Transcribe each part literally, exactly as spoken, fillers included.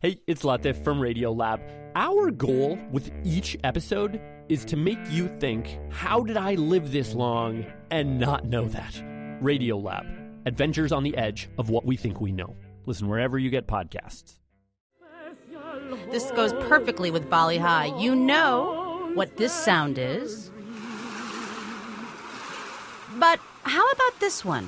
Hey, it's Latif from Radiolab. Our goal with each episode is to make you think, how did I live this long and not know that? Radiolab, adventures on the edge of what we think we know. Listen wherever you get podcasts. This goes perfectly with Bali High. You know what this sound is. But how about this one?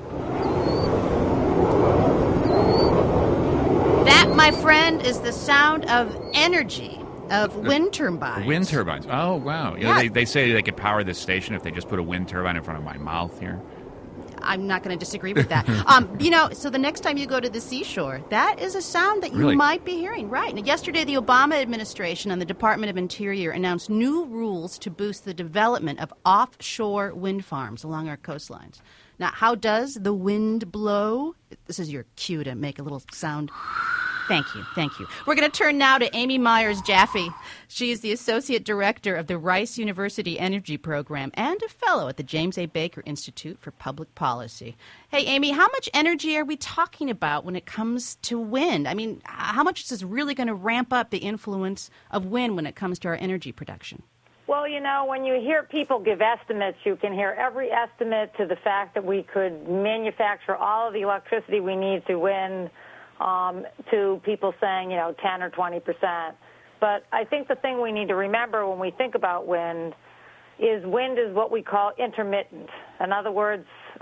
That, my friend, is the sound of energy, of The- wind turbines. Wind turbines. Oh, wow. You know, Yeah. they, they say they could power this station if they just put a wind turbine in front of my mouth here. I'm not going to disagree with that. um, you know, so the next time you go to the seashore, that is a sound that you Really? might be hearing. Right. Now, yesterday, the Obama administration and the Department of Interior announced new rules to boost the development of offshore wind farms along our coastlines. Now, how does the wind blow? This is your cue to make a little sound. Thank you. Thank you. We're going to turn now to Amy Myers-Jaffe. She is the Associate Director of the Rice University Energy Program and a fellow at the James A. Baker Institute for Public Policy. Hey, Amy, how much energy are we talking about when it comes to wind? I mean, how much is this really going to ramp up the influence of wind when it comes to our energy production? Well, you know, when you hear people give estimates, you can hear every estimate to the fact that we could manufacture all of the electricity we need to wind, um, to people saying, you know, ten or twenty percent. But I think the thing we need to remember when we think about wind is wind is what we call intermittent. In other words,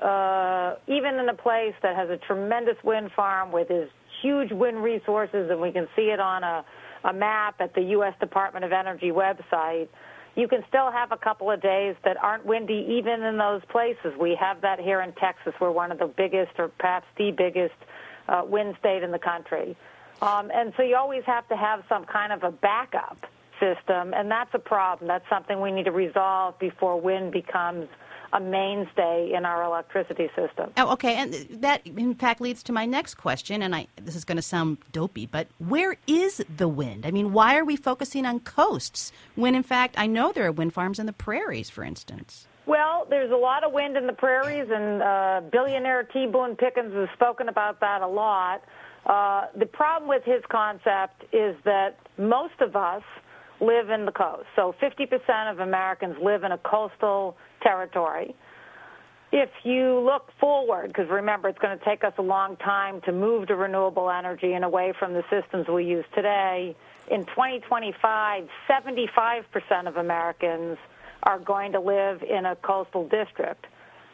uh, even in a place that has a tremendous wind farm with its huge wind resources, and we can see it on a, a map at the U S Department of Energy website, you can still have a couple of days that aren't windy even in those places. We have that here in Texas. We're one of the biggest, or perhaps the biggest, uh, wind state in the country. Um, and so you always have to have some kind of a backup system, and that's a problem. That's something we need to resolve before wind becomes a mainstay in our electricity system. Oh, okay, and that, in fact, leads to my next question, and I this is going to sound dopey, but where is the wind? I mean, why are we focusing on coasts when, in fact, I know there are wind farms in the prairies, for instance? Well, there's a lot of wind in the prairies, and uh, billionaire T. Boone Pickens has spoken about that a lot. Uh, the problem with his concept is that most of us live in the coast. So fifty percent of Americans live in a coastal territory. If you look forward, because remember, it's going to take us a long time to move to renewable energy and away from the systems we use today, in twenty twenty-five, seventy-five percent of Americans are going to live in a coastal district.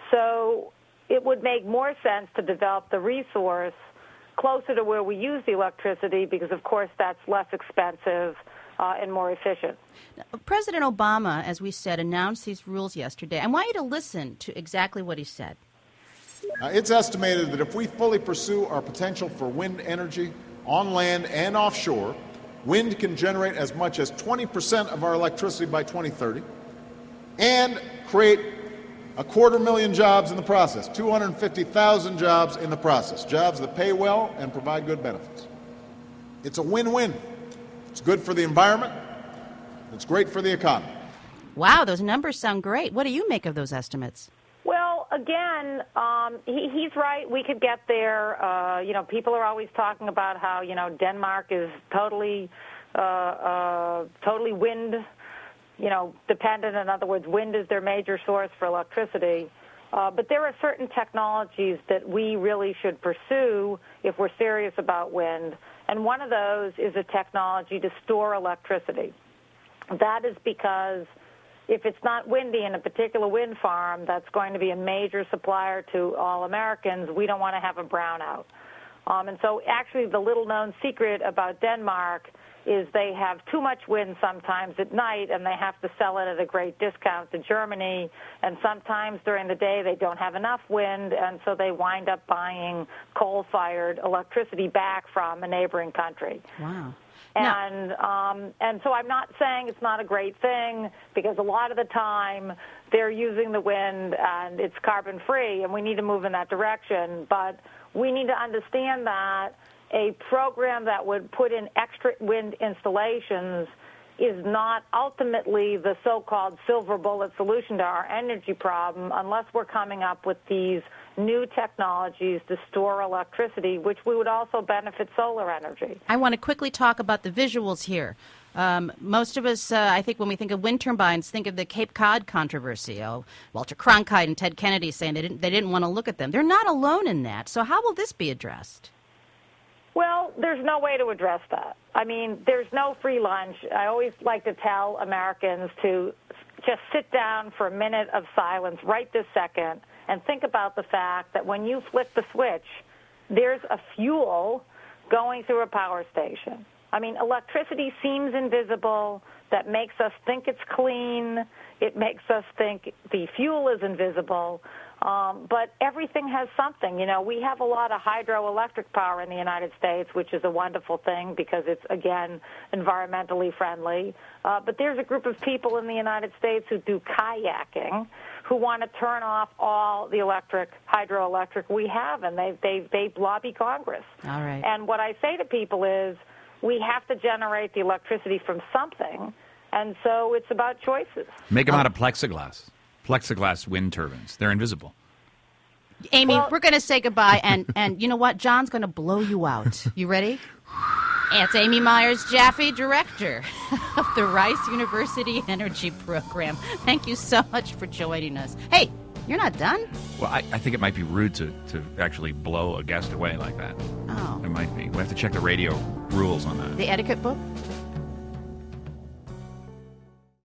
So it would make more sense to develop the resource closer to where we use the electricity because, of course, that's less expensive uh, and more efficient. President Obama, as we said, announced these rules yesterday. I want you to listen to exactly what he said. Uh, it's estimated that if we fully pursue our potential for wind energy on land and offshore, wind can generate as much as twenty percent of our electricity by twenty thirty and create a quarter million jobs in the process, two hundred fifty thousand jobs in the process, jobs that pay well and provide good benefits. It's a win-win. It's good for the environment. It's great for the economy. Wow, those numbers sound great. What do you make of those estimates? Well, again, um, he, he's right. We could get there. Uh, you know, people are always talking about how, you know, Denmark is totally, uh, uh, totally wind, you know, dependent. In other words, wind is their major source for electricity. Uh, but there are certain technologies that we really should pursue if we're serious about wind. And one of those is a technology to store electricity. That is because if it's not windy in a particular wind farm that's going to be a major supplier to all Americans, we don't want to have a brownout. Um, and so actually the little-known secret about Denmark is they have too much wind sometimes at night, and they have to sell it at a great discount to Germany. And sometimes during the day they don't have enough wind, and so they wind up buying coal-fired electricity back from a neighboring country. Wow. And um, and so I'm not saying it's not a great thing, because a lot of the time they're using the wind and it's carbon-free, and we need to move in that direction. But we need to understand that a program that would put in extra wind installations is not ultimately the so-called silver bullet solution to our energy problem unless we're coming up with these new technologies to store electricity, which we would also benefit solar energy. I want to quickly talk about the visuals here. Um, most of us, uh, I think, when we think of wind turbines, think of the Cape Cod controversy. Oh, Walter Cronkite and Ted Kennedy saying they didn't, they didn't want to look at them. They're not alone in that. So how will this be addressed? Well, there's no way to address that. I mean, there's no free lunch. I always like to tell Americans to just sit down for a minute of silence right this second and think about the fact that when you flick the switch, there's a fuel going through a power station. I mean, electricity seems invisible. That makes us think it's clean. It makes us think the fuel is invisible. Um, but everything has something. You know, we have a lot of hydroelectric power in the United States, which is a wonderful thing because it's, again, environmentally friendly. Uh, but there's a group of people in the United States who do kayaking who want to turn off all the electric, hydroelectric we have, and they they they lobby Congress. All right. And what I say to people is we have to generate the electricity from something, and so it's about choices. Make them out of plexiglass. Plexiglass wind turbines. They're invisible. Amy, Well- we're going to say goodbye, and, and you know what? John's going to blow you out. You ready? It's Amy Myers-Jaffe, director of the Rice University Energy Program. Thank you so much for joining us. Hey, you're not done? Well, I, I think it might be rude to, to actually blow a guest away like that. Oh. It might be. We have to check the radio rules on that. The etiquette book?